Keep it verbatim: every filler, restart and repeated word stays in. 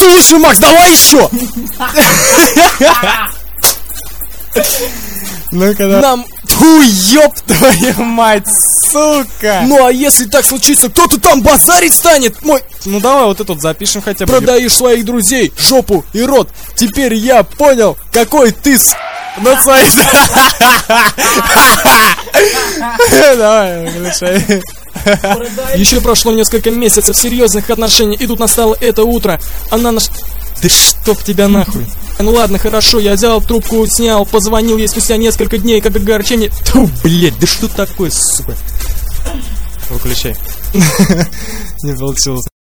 лучший, Макс, давай еще! Ну-ка, да. Нам... Фу, ёб твою мать, сука! Ну а если так случится, кто-то там базарить станет, мой... Ну давай вот этот запишем хотя бы. Продаешь своих друзей, жопу и рот. Теперь я понял, какой ты с... Ну свои... Давай, включай. Еще прошло несколько месяцев серьезных отношений, и тут настало это утро. Она наш... Да чтоб тебя нахуй. Ну ладно, хорошо, я взял трубку, снял, позвонил ей спустя несколько дней, как огорчение. Тьфу, блять, да что такое, сука. Выключай. Не получилось.